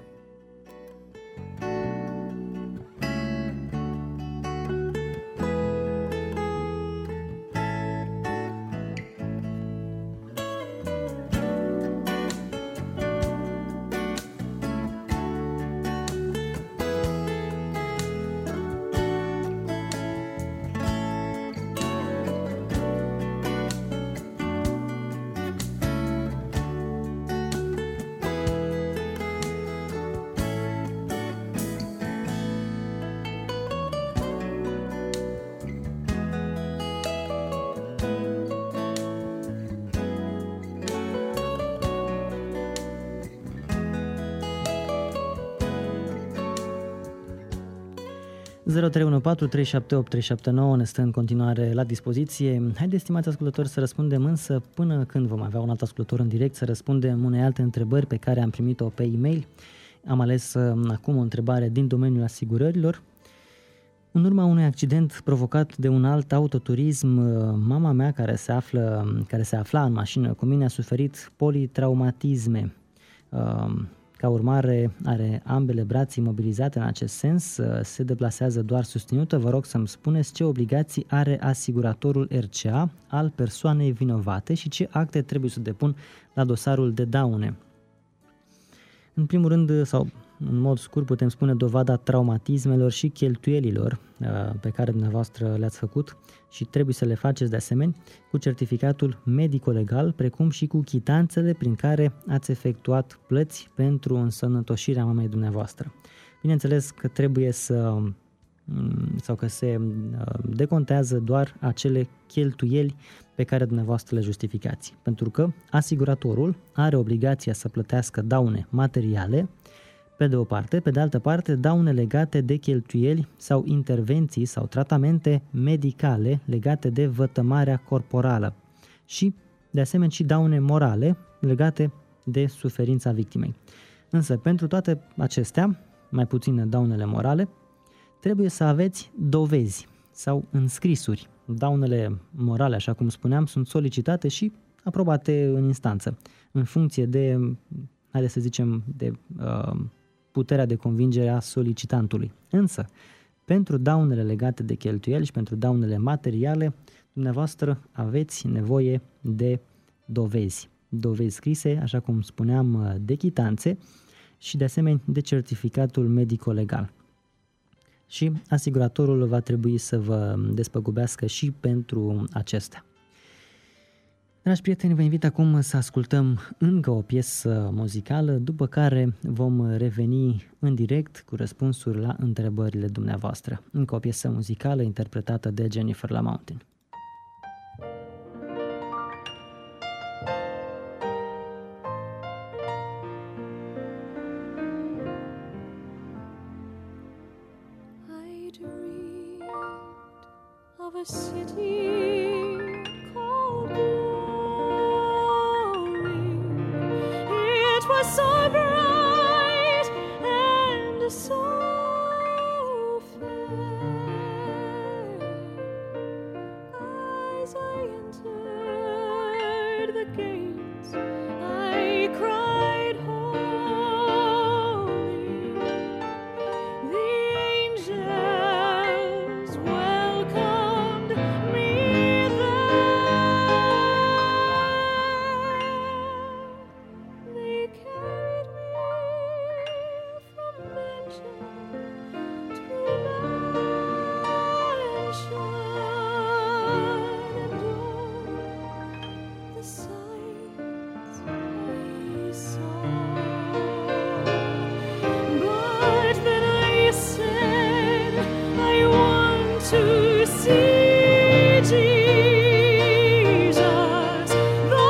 ...0314 378 379 ne stă în continuare la dispoziție. Haideți, stimați ascultători, să răspundem însă, până când vom avea un alt ascultător în direct, să răspundem unei alte întrebări pe care am primit-o pe e-mail. Am ales acum o întrebare din domeniul asigurărilor. În urma unui accident provocat de un alt autoturism, mama mea, care se afla în mașină cu mine, a suferit politraumatisme. Ca urmare, are ambele brațe imobilizate în acest sens, se deplasează doar susținută. Vă rog să-mi spuneți ce obligații are asiguratorul RCA al persoanei vinovate și ce acte trebuie să depun la dosarul de daune. În primul rând, sau în mod scurt, putem spune dovada traumatismelor și cheltuielilor pe care dumneavoastră le-ați făcut și trebuie să le faceți de asemenea cu certificatul medico-legal, precum și cu chitanțele prin care ați efectuat plăți pentru însănătoșirea mamei dumneavoastră. Bineînțeles că trebuie sau că se decontează doar acele cheltuieli pe care dumneavoastră le justificați, pentru că asiguratorul are obligația să plătească daune materiale, pe de o parte, pe de altă parte, daune legate de cheltuieli sau intervenții sau tratamente medicale legate de vătămarea corporală și, de asemenea, și daune morale legate de suferința victimei. Însă, pentru toate acestea, mai puțin daunele morale, trebuie să aveți dovezi sau înscrisuri. Daunele morale, așa cum spuneam, sunt solicitate și aprobate în instanță, în funcție de, haideți să zicem, de puterea de convingere a solicitantului. Însă, pentru daunele legate de cheltuieli și pentru daunele materiale, dumneavoastră aveți nevoie de dovezi. Dovezi scrise, așa cum spuneam, de chitanțe și de asemenea de certificatul medico-legal. Și asiguratorul va trebui să vă despăgubească și pentru acestea. Dragi prieteni, vă invit acum să ascultăm încă o piesă muzicală, după care vom reveni în direct cu răspunsuri la întrebările dumneavoastră. Încă o piesă muzicală interpretată de Jennifer LaMountain. Of a city called Glory. It was so bright and so fair. As I entered the gates, I cried, Holy. The angels welcomed me there. They carried me from mansion to mansion, and all the sights I saw. But then I said, I want to see Jesus, the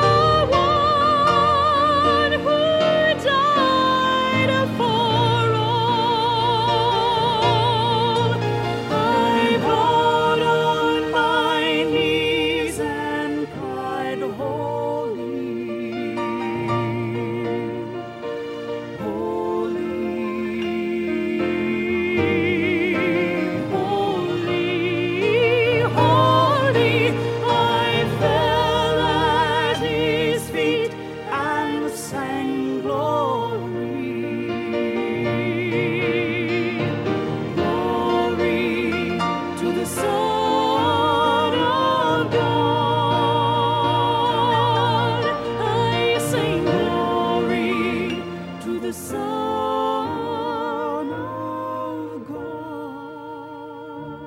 one who died for all. I bowed on my knees and cried, Holy, holy. I fell at his feet and sang glory. Glory to the Son of God. I sing glory to the Son of God.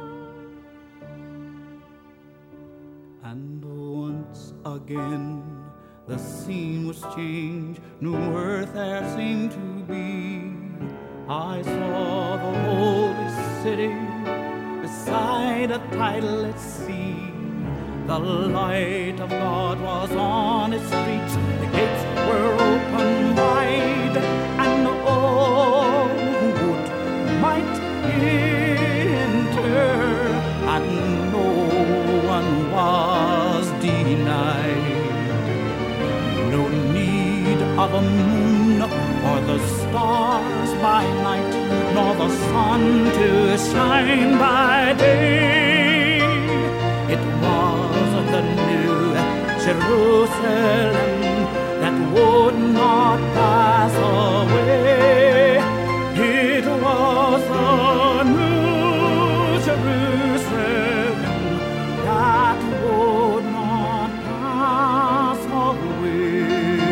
And once again the scene was changed, new earth there seemed to be. I saw the holy city beside a tideless sea. The light of God was on its streets, the gates were open wide, and all who would might enter, and no one was denied. No need of a moon or the stars by night, nor the sun to shine by day. It was the new Jerusalem that would not pass away. It was the new Jerusalem that would not pass away.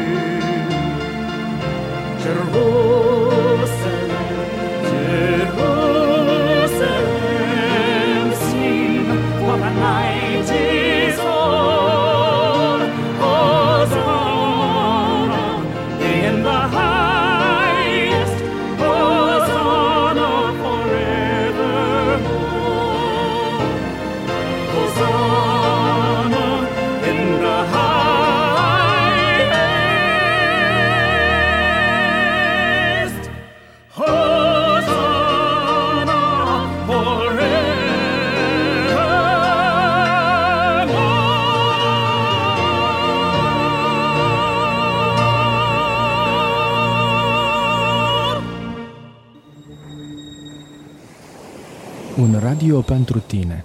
Jerusalem, Jerusalem, sing, for the night is old. Hosanna in the highest, Hosanna forevermore. Hosanna in the highest, Hosanna forevermore. Un radio pentru tine.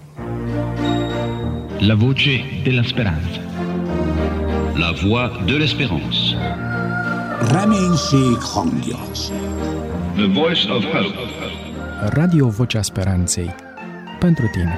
La voce della speranza. La voix de l'espérance. Reménység hangja. The voice of hope. Radio Vocea Speranței. Pentru tine.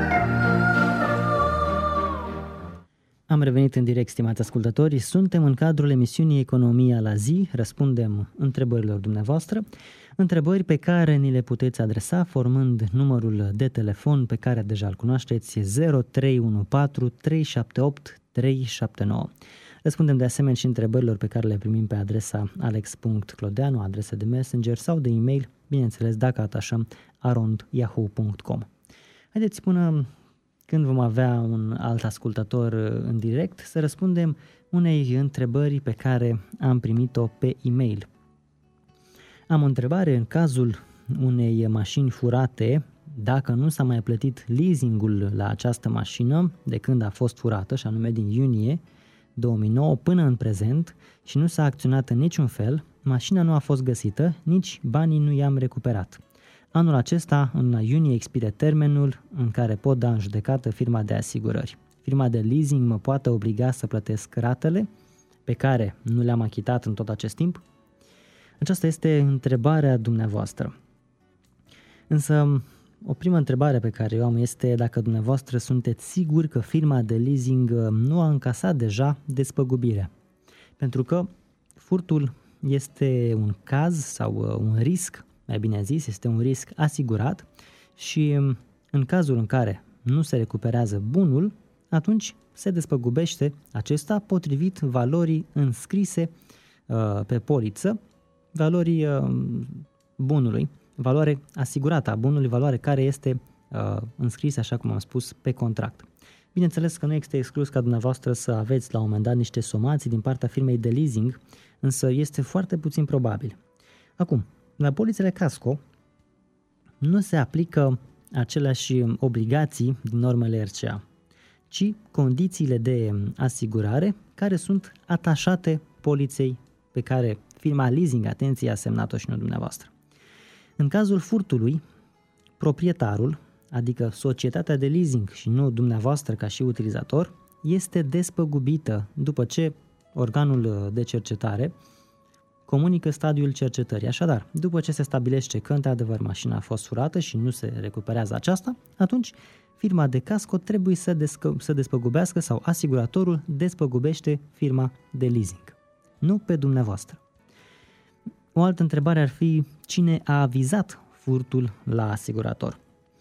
Am revenit în direct, stimați ascultători. Suntem în cadrul emisiunii Economia la zi. Răspundem întrebărilor dumneavoastră. Întrebări pe care ni le puteți adresa formând numărul de telefon pe care deja îl cunoașteți, 0314 378 379. Răspundem de asemenea și întrebărilor pe care le primim pe adresa alex.clodeanu, adresa de messenger sau de e-mail, bineînțeles dacă atașăm arond.yahoo.com. Haideți până când vom avea un alt ascultător în direct să răspundem unei întrebări pe care am primit-o pe e-mail. Am o întrebare: în cazul unei mașini furate, dacă nu s-a mai plătit leasingul la această mașină de când a fost furată, și anume din iunie 2009 până în prezent, și nu s-a acționat în niciun fel, mașina nu a fost găsită, nici banii nu i-am recuperat. Anul acesta, în iunie, expiră termenul în care pot da în judecată firma de asigurări. Firma de leasing mă poate obliga să plătesc ratele pe care nu le-am achitat în tot acest timp? Aceasta este întrebarea dumneavoastră. Însă, o primă întrebare pe care eu am este dacă dumneavoastră sunteți siguri că firma de leasing nu a încasat deja despăgubirea. Pentru că furtul este un caz sau un risc, mai bine zis, este un risc asigurat și în cazul în care nu se recuperează bunul, atunci se despăgubește acesta potrivit valorii înscrise pe poliță, valorii bunului, valoare asigurată a bunului, valoare care este înscrisă, așa cum am spus, pe contract. Bineînțeles că nu este exclus ca dumneavoastră să aveți la un moment dat niște somații din partea firmei de leasing, însă este foarte puțin probabil. Acum, la polițele Casco nu se aplică aceleași obligații din normele RCA, ci condițiile de asigurare care sunt atașate poliței pe care firma leasing, atenție, a semnat-o și nu dumneavoastră. În cazul furtului, proprietarul, adică societatea de leasing și nu dumneavoastră ca și utilizator, este despăgubită după ce organul de cercetare comunică stadiul cercetării. Așadar, după ce se stabilește că într-adevăr mașina a fost furată și nu se recuperează aceasta, atunci firma de casco trebuie să despăgubească sau asiguratorul despăgubește firma de leasing, nu pe dumneavoastră. O altă întrebare ar fi: cine a avizat furtul la asigurator?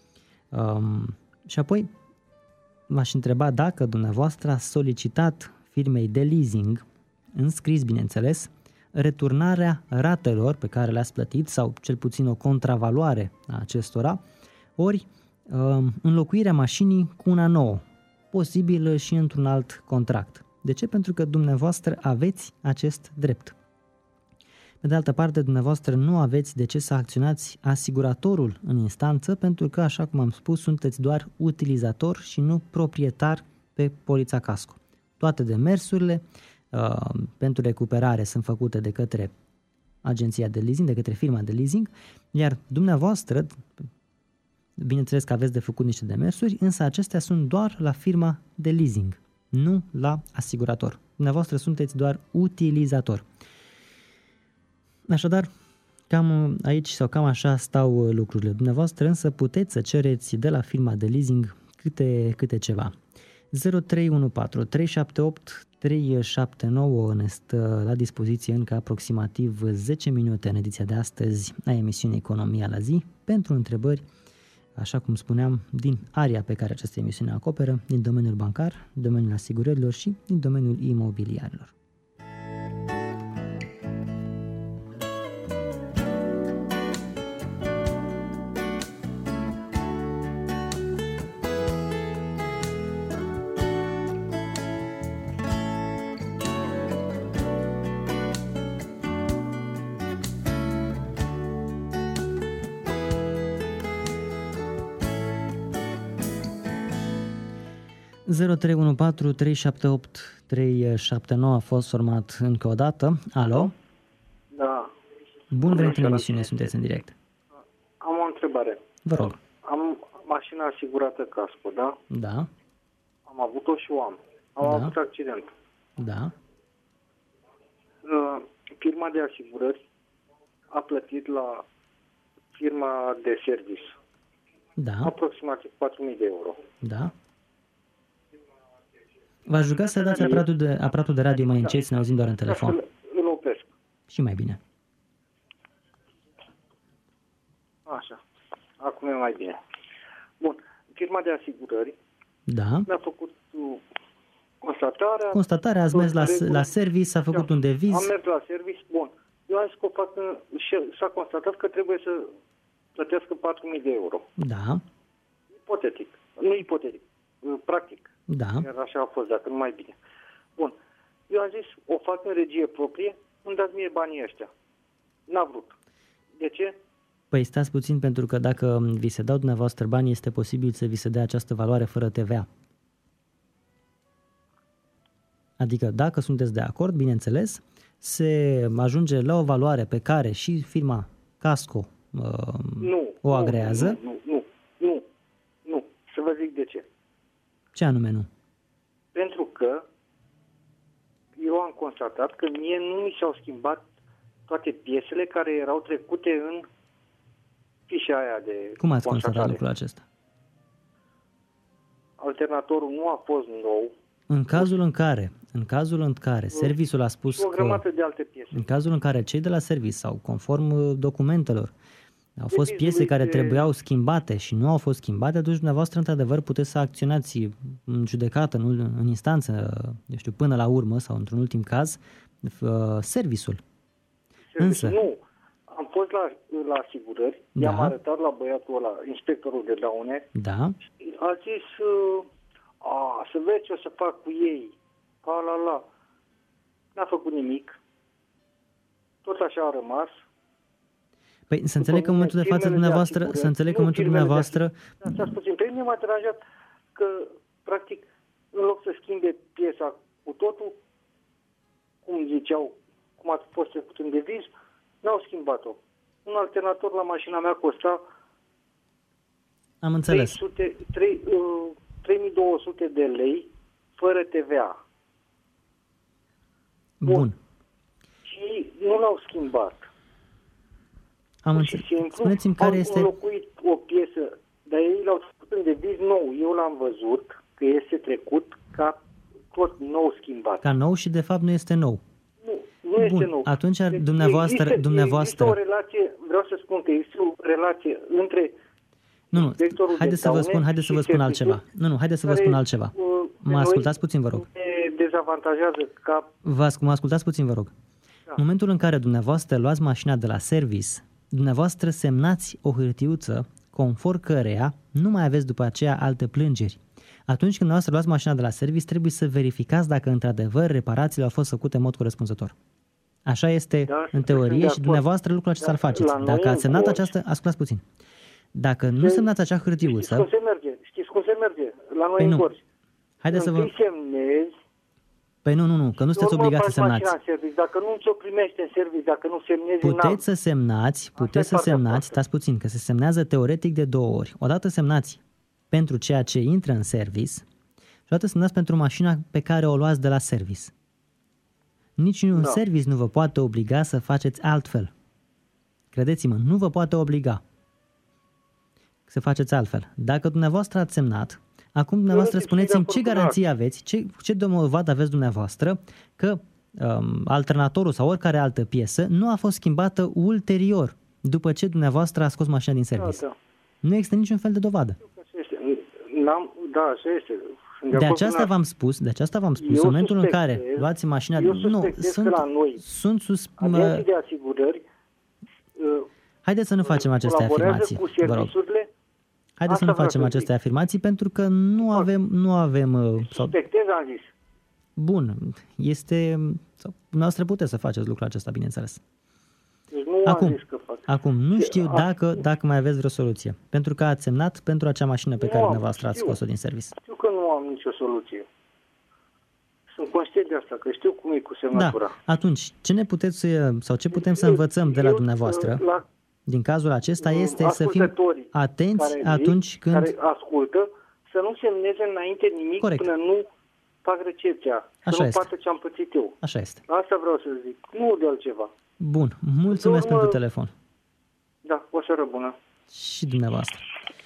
Și apoi m-aș întreba dacă dumneavoastră a solicitat firmei de leasing, înscris bineînțeles, returnarea ratelor pe care le-ați plătit sau cel puțin o contravaloare a acestora, ori înlocuirea mașinii cu una nouă, posibil și într-un alt contract. De ce? Pentru că dumneavoastră aveți acest drept. Pe de altă parte, dumneavoastră nu aveți de ce să acționați asiguratorul în instanță, pentru că, așa cum am spus, sunteți doar utilizator și nu proprietar pe polița casco. Toate demersurile pentru recuperare sunt făcute de către agenția de leasing, de către firma de leasing, iar dumneavoastră, bineînțeles că aveți de făcut niște demersuri, însă acestea sunt doar la firma de leasing, nu la asigurator. Dumneavoastră sunteți doar utilizator. Așadar, cam aici sau cam așa stau lucrurile. Dumneavoastră însă puteți să cereți de la firma de leasing câte ceva. 0314 378 379 ne stă la dispoziție încă aproximativ 10 minute în ediția de astăzi a emisiunii Economia la zi pentru întrebări, așa cum spuneam, din area pe care această emisiune acoperă, din domeniul bancar, domeniul asigurărilor și din domeniul imobiliarilor. ...0314 378 379 a fost format încă o dată. Alo? Da. Bun venit în emisiune, sunteți în direct. Am o întrebare. Vă rog. Am mașina asigurată casco, da? Da. Am avut-o și o am. Am avut accident. Da. Firma de asigurări a plătit la firma de service. Da. Aproximativ 4.000 de euro. Da. V-aș ruga să dați aparatul de radio mai încet, să ne auzim doar în telefon. Îl opresc. Și mai bine. Așa. Acum e mai bine. Bun. Firma de asigurări da. mi-a făcut Constatarea, ați mers la service, s-a făcut un deviz. Am mers la service, bun. Eu am zis că o fac și s-a constatat că trebuie să plătească 4.000 de euro. Da. Ipotetic. Nu ipotetic. Practic. Da. Iar așa a fost, dacă nu mai bine. Bun. Eu am zis, o fac în regie proprie, îmi dați mie banii ăștia. N-a vrut. De ce? Păi stați puțin, pentru că dacă vi se dau dumneavoastră bani, este posibil să vi se dea această valoare fără TVA. Adică dacă sunteți de acord, bineînțeles, se ajunge la o valoare pe care și firma Casco o agrează. Nu. Să vă zic de ce. Ce anume nu? Pentru că eu am constatat că mie nu mi s-au schimbat toate piesele care erau trecute în fișa aia de Cum ați constatat lucrul acesta? Alternatorul nu a fost nou. În cazul în care serviciul a spus o grămadă de alte piese. În cazul în care cei de la serviciu sau conform documentelor au fost piese care trebuiau schimbate și nu au fost schimbate, atunci dumneavoastră într-adevăr puteți să acționați în judecată, în instanță, eu știu, până la urmă sau într-un ultim caz, serviciul. Însă nu. Am fost la asigurări, i-am arătat la băiatul ăla, inspectorul de daune. Da. A zis, să vezi ce o să fac cu ei. N-a făcut nimic. Tot așa a rămas. Păi să înțeleg că în momentul de față dumneavoastră, Stați puțin, pe mine m-a deranjat că, practic, în loc să schimbe piesa cu totul, cum ziceau, cum a fost trecut în deviz, n-au schimbat-o. Un alternator la mașina mea costa Am înțeles. 3200 de lei fără TVA. Bun. Și nu l-au schimbat. Am înțeles. Spuneți-mi care este... Au înlocuit o piesă, dar ei l-au făcut în deviz nou. Eu l-am văzut că este trecut ca tot nou schimbat. Ca nou și de fapt nu este nou. Nu este nou. Atunci dumneavoastră... Există o relație, vreau să spun că există o relație între haideți să vă spun altceva. Haideți să vă spun altceva. Mă ascultați puțin, vă rog. Dezavantajează ca... Mă ascultați puțin, vă rog. Da. În momentul în care dumneavoastră luați mașina de la service, dumneavoastră semnați o hârtiuță conform căreia nu mai aveți după aceea alte plângeri. Atunci când dumneavoastră luați mașina de la service, trebuie să verificați dacă într-adevăr reparațiile au fost făcute în mod corespunzător. Așa este în teorie și dumneavoastră lucrul acesta îl faceți. Dacă ați semnat această... Ascultați puțin. Dacă nu semnați acea hârtiuță... Știți cum se merge? La noi în Gorj. Haideți să vă... semnezi... Păi nu, că nu sunteți obligați să semnați. Dacă nu ți-o primește în serviciu, dacă nu semnezi... Puteți să semnați, stați puțin, că se semnează teoretic de 2 ori. Odată semnați pentru ceea ce intră în service și odată semnați pentru mașina pe care o luați de la service. Niciun service nu vă poate obliga să faceți altfel. Credeți-mă, nu vă poate obliga să faceți altfel. Dacă dumneavoastră ați semnat, acum dumneavoastră spuneți-mi ce garanție aveți, ce dovadă aveți dumneavoastră că alternatorul sau oricare altă piesă nu a fost schimbată ulterior, după ce dumneavoastră a scos mașina din service. Nu există niciun fel de dovadă. Așa este. De aceasta v-am spus, în momentul în care luați mașina... Agenții de asigurări... Haideți să nu facem aceste afirmații, vă rug. Haideți să nu facem aceste afirmații pentru că nu avem Suspectez, am zis. Bun, dumneavoastră puteți să faceți lucrul acesta, bineînțeles. Deci nu am zis că fac. Acum, nu știu dacă mai aveți vreo soluție. Pentru că ați semnat pentru acea mașină pe care dumneavoastră ați scos-o din service. Știu că nu am nicio soluție. Sunt conștient de asta, că știu cum e cu semnătura. Da, atunci, ce putem să învățăm de la dumneavoastră din cazul acesta este să fim atenți atunci când... Care ascultă, să nu semneze înainte nimic până nu fac recepția. Să nu poată ce am pățit eu. Așa este. Asta vreau să zic, nu de altceva. Bun, mulțumesc pentru telefon. Da, o seară bună. Și dumneavoastră.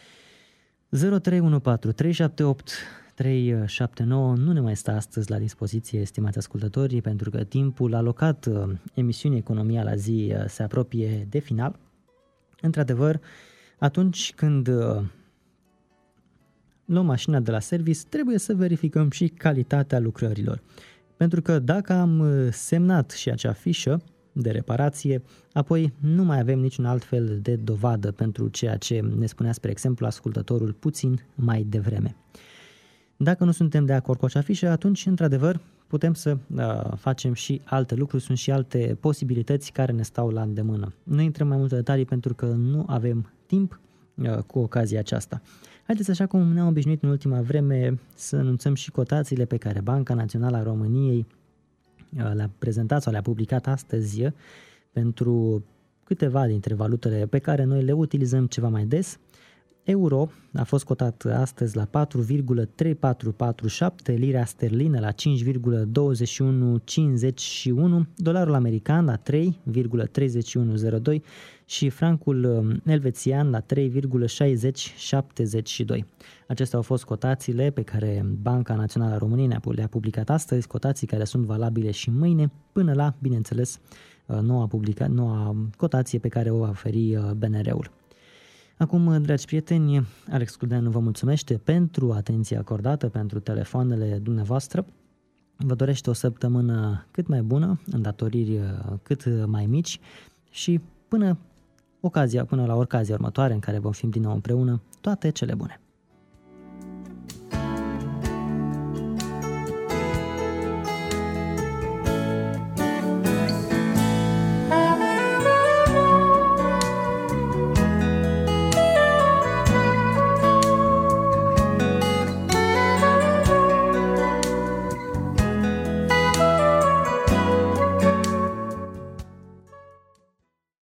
0314 378 379 nu ne mai stă astăzi la dispoziție, stimați ascultători, pentru că timpul alocat emisiunii Economia la zi se apropie de final. Într-adevăr, atunci când luăm mașina de la service, trebuie să verificăm și calitatea lucrărilor. Pentru că dacă am semnat și acea fișă de reparație, apoi nu mai avem niciun alt fel de dovadă pentru ceea ce ne spunea, spre exemplu, ascultătorul puțin mai devreme. Dacă nu suntem de acord cu acea fișă, atunci, într-adevăr, putem să facem și alte lucruri, sunt și alte posibilități care ne stau la îndemână. Nu intrăm mai multe detalii pentru că nu avem timp cu ocazia aceasta. Haideți, așa cum ne-am obișnuit în ultima vreme, să anunțăm și cotațiile pe care Banca Națională a României le-a prezentat sau le-a publicat astăzi pentru câteva dintre valutele pe care noi le utilizăm ceva mai des. Euro a fost cotat astăzi la 4,3447, lira sterlină la 5,2151, dolarul american la 3,3102 și francul elvețian la 3,6072. Acestea au fost cotațiile pe care Banca Națională a României le-a publicat astăzi, cotații care sunt valabile și mâine, până la, bineînțeles, noua cotație pe care o va oferi BNR-ul. Acum, dragi prieteni, Alex Cludeanu vă mulțumește pentru atenția acordată, pentru telefoanele dumneavoastră. Vă dorește o săptămână cât mai bună, îndatoriri cât mai mici și până la ocazia următoare în care vom fi din nou împreună, toate cele bune.